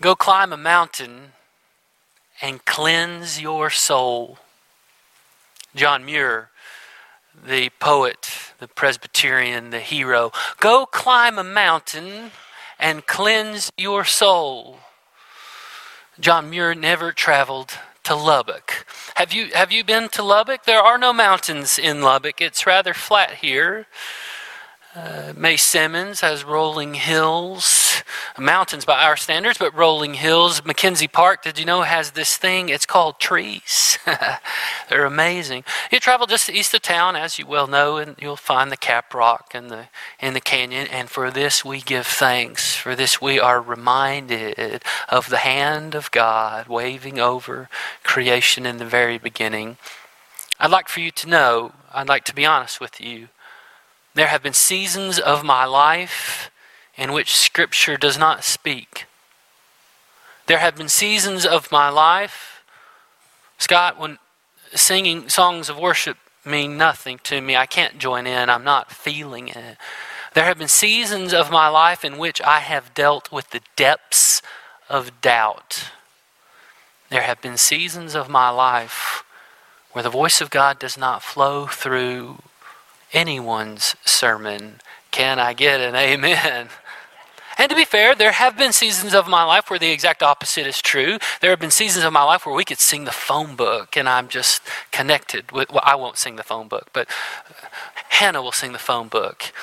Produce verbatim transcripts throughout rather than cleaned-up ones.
Go climb a mountain and cleanse your soul. John Muir, the poet, the Presbyterian, the hero. Go climb a mountain and cleanse your soul. John Muir never traveled to Lubbock. Have you have you been to Lubbock? There are no mountains in Lubbock. It's rather flat here. Uh, May Simmons has rolling hills, mountains by our standards, but rolling hills. Mackenzie Park, did you know, has this thing? It's called trees. They're amazing. You travel just east of town, as you well know, and you'll find the Cap Rock and the in the canyon. And for this we give thanks. For this we are reminded of the hand of God waving over creation in the very beginning. I'd like for you to know, I'd like to be honest with you, there have been seasons of my life in which Scripture does not speak. There have been seasons of my life, Scott, when singing songs of worship mean nothing to me. I can't join in. I'm not feeling it. There have been seasons of my life in which I have dealt with the depths of doubt. There have been seasons of my life where the voice of God does not flow through anyone's sermon. Can I get an amen? And to be fair, there have been seasons of my life where the exact opposite is true. There have been seasons of my life where we could sing the phone book and I'm just connected with, well, I won't sing the phone book, but Hannah will sing the phone book.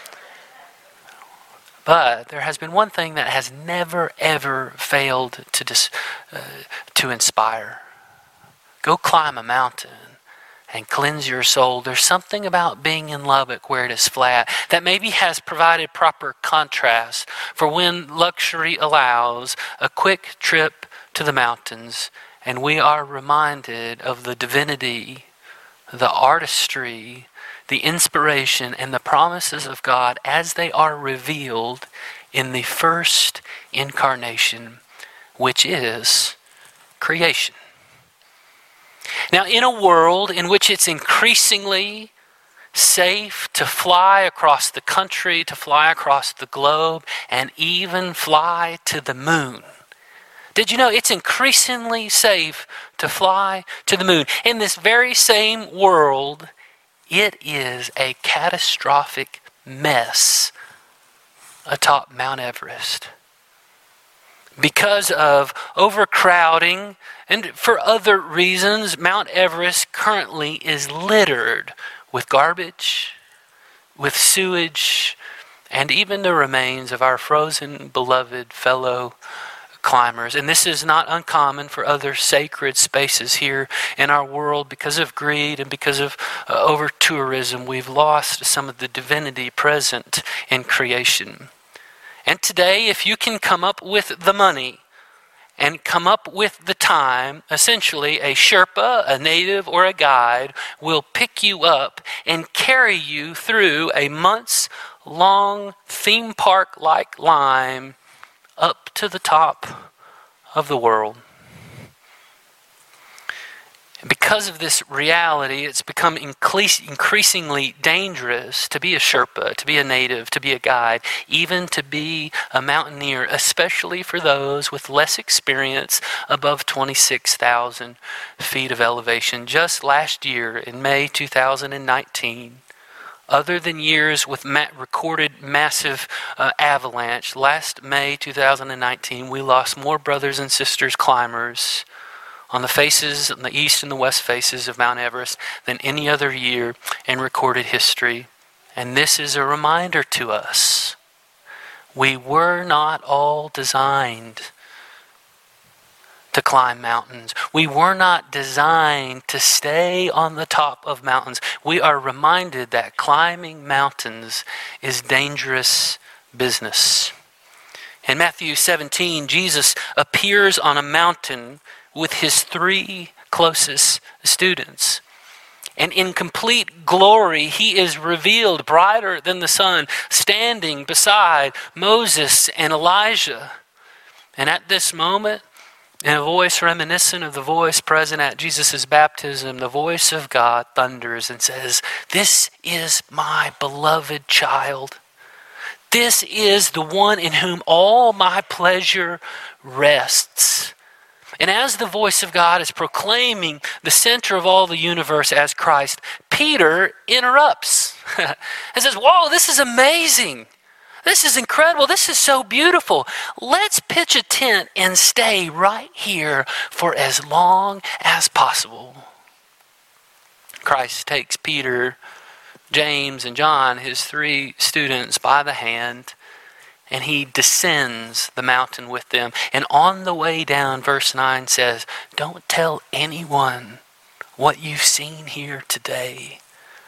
But there has been one thing that has never, ever failed to dis, uh, to inspire. Go climb a mountain and cleanse your soul. There's something about being in Lubbock where it is flat that maybe has provided proper contrast for when luxury allows a quick trip to the mountains and we are reminded of the divinity, the artistry, the inspiration, and the promises of God as they are revealed in the first incarnation, which is creation. Now, in a world in which it's increasingly safe to fly across the country, to fly across the globe, and even fly to the moon, did you know it's increasingly safe to fly to the moon? In this very same world, it is a catastrophic mess atop Mount Everest. Because of overcrowding and for other reasons, Mount Everest currently is littered with garbage, with sewage, and even the remains of our frozen, beloved fellow climbers. And this is not uncommon for other sacred spaces here in our world. Because of greed and because of uh, over-tourism, we've lost some of the divinity present in creation. And today, if you can come up with the money and come up with the time, essentially a Sherpa, a native, or a guide will pick you up and carry you through a months-long theme park-like line up to the top of the world. Because of this reality, it's become increasingly dangerous to be a Sherpa, to be a native, to be a guide, even to be a mountaineer, especially for those with less experience above twenty-six thousand feet of elevation. Just last year, in May two thousand nineteen, other than years with ma- recorded massive uh, avalanche, last May two thousand nineteen, we lost more brothers and sisters climbers on the faces, on the east and the west faces of Mount Everest than any other year in recorded history. And this is a reminder to us. We were not all designed to climb mountains. We were not designed to stay on the top of mountains. We are reminded that climbing mountains is dangerous business. In Matthew seventeen, Jesus appears on a mountain with his three closest students. And in complete glory, he is revealed brighter than the sun, standing beside Moses and Elijah. And at this moment, in a voice reminiscent of the voice present at Jesus' baptism, the voice of God thunders and says, "This is my beloved child. This is the one in whom all my pleasure rests. And as the voice of God is proclaiming the center of all the universe as Christ, Peter interrupts and says, whoa, this is amazing. This is incredible. This is so beautiful. Let's pitch a tent and stay right here for as long as possible. Christ takes Peter, James, and John, his three students, by the hand, and he descends the mountain with them. And on the way down, verse nine says, don't tell anyone what you've seen here today.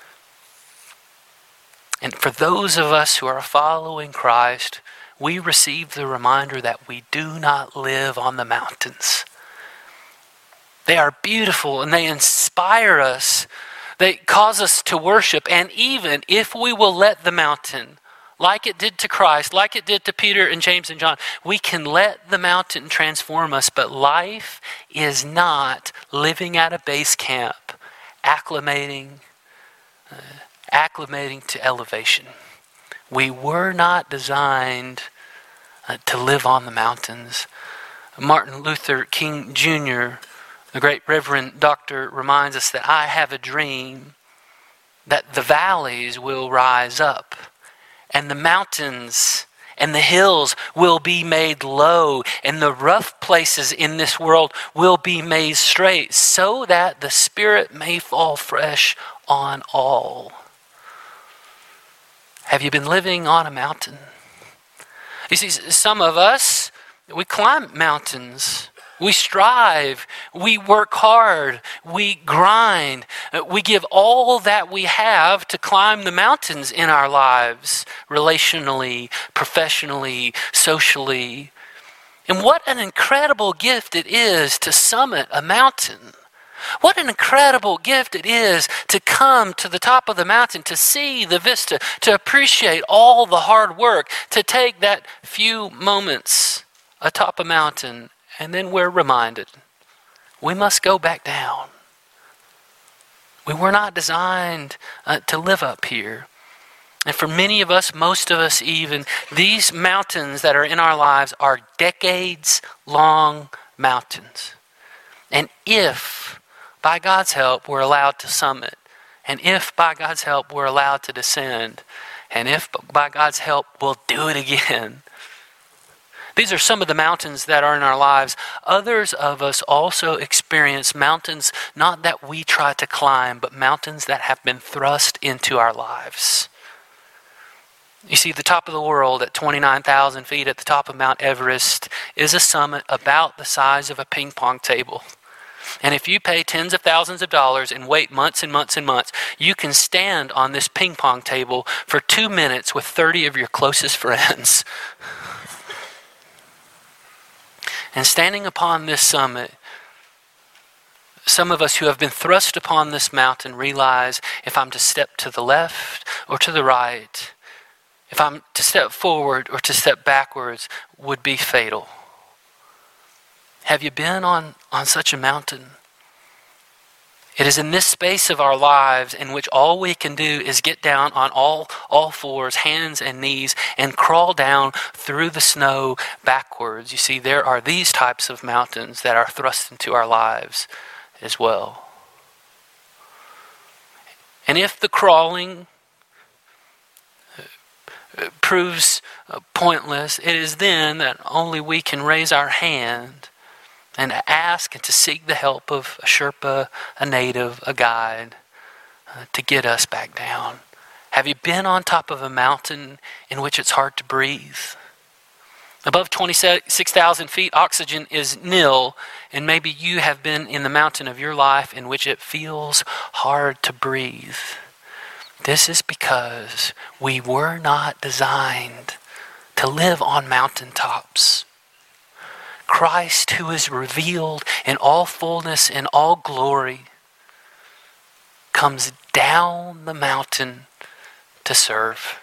And for those of us who are following Christ, we receive the reminder that we do not live on the mountains. They are beautiful and they inspire us. They cause us to worship. And even if we will let the mountain, like it did to Christ, like it did to Peter and James and John, we can let the mountain transform us. But life is not living at a base camp, acclimating, uh, acclimating to elevation. We were not designed uh, to live on the mountains. Martin Luther King Junior, the great Reverend Doctor, reminds us that I have a dream that the valleys will rise up and the mountains and the hills will be made low and the rough places in this world will be made straight so that the Spirit may fall fresh on all. Have you been living on a mountain? You see, some of us, we climb mountains. We strive. We work hard. We grind. We give all that we have to climb the mountains in our lives, relationally, professionally, socially. And what an incredible gift it is to summit a mountain. What an incredible gift it is to come to the top of the mountain, to see the vista, to appreciate all the hard work, to take that few moments atop a mountain, and then we're reminded we must go back down. We were not designed uh, to live up here. And for many of us, most of us even, these mountains that are in our lives are decades-long mountains. And if by God's help, we're allowed to summit. And if by God's help, we're allowed to descend. And if by God's help, we'll do it again. These are some of the mountains that are in our lives. Others of us also experience mountains, not that we try to climb, but mountains that have been thrust into our lives. You see, the top of the world at twenty-nine thousand feet at the top of Mount Everest is a summit about the size of a ping pong table. And if you pay tens of thousands of dollars and wait months and months and months, you can stand on this ping pong table for two minutes with thirty of your closest friends. And standing upon this summit, some of us who have been thrust upon this mountain realize if I'm to step to the left or to the right, if I'm to step forward or to step backwards, would be fatal. Have you been on, on such a mountain? It is in this space of our lives in which all we can do is get down on all, all fours, hands and knees, and crawl down through the snow backwards. You see, there are these types of mountains that are thrust into our lives as well. And if the crawling proves pointless, it is then that only we can raise our hand and to ask and to seek the help of a Sherpa, a native, a guide, uh, to get us back down. Have you been on top of a mountain in which it's hard to breathe? Above twenty-six thousand feet, oxygen is nil, and maybe you have been in the mountain of your life in which it feels hard to breathe. This is because we were not designed to live on mountaintops. Christ, who is revealed in all fullness and all glory, comes down the mountain to serve.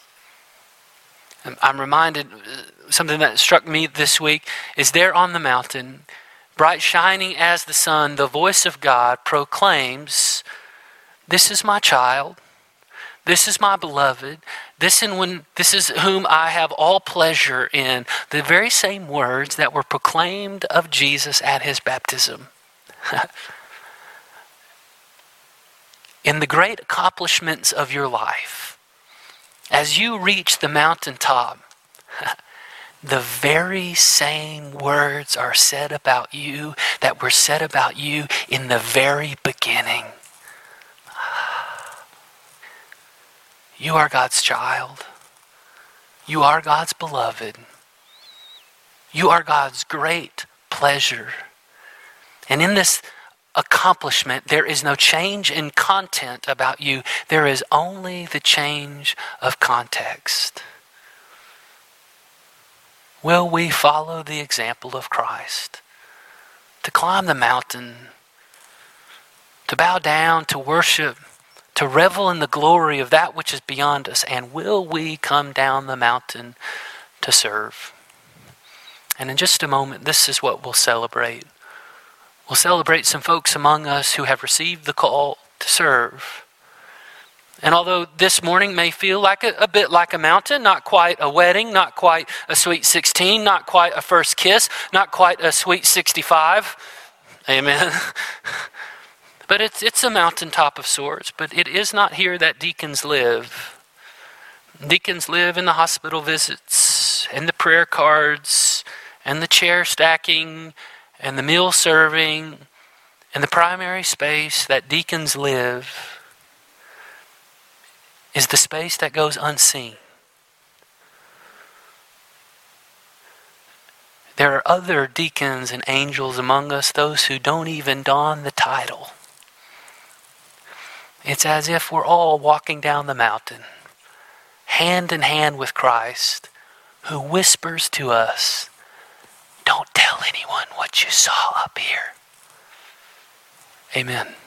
I'm reminded, something that struck me this week is there on the mountain, bright shining as the sun, the voice of God proclaims, "This is my child. This is my beloved. This, in when, this is whom I have all pleasure in. The very same words that were proclaimed of Jesus at his baptism. In the great accomplishments of your life, as you reach the mountaintop, the very same words are said about you that were said about you in the very beginning. You are God's child. You are God's beloved. You are God's great pleasure. And in this accomplishment, there is no change in content about you. There is only the change of context. Will we follow the example of Christ? To climb the mountain, to bow down, to worship, to revel in the glory of that which is beyond us, and will we come down the mountain to serve? And in just a moment, this is what we'll celebrate. We'll celebrate some folks among us who have received the call to serve. And although this morning may feel like a, a bit like a mountain, not quite a wedding, not quite a sweet sixteen, not quite a first kiss, not quite a sweet sixty-five, amen. But it's it's a mountaintop of sorts, but it is not here that deacons live. Deacons live in the hospital visits, and the prayer cards, and the chair stacking, and the meal serving, and the primary space that deacons live is the space that goes unseen. There are other deacons and angels among us, those who don't even don the title. It's as if we're all walking down the mountain, hand in hand with Christ, who whispers to us, "Don't tell anyone what you saw up here." Amen.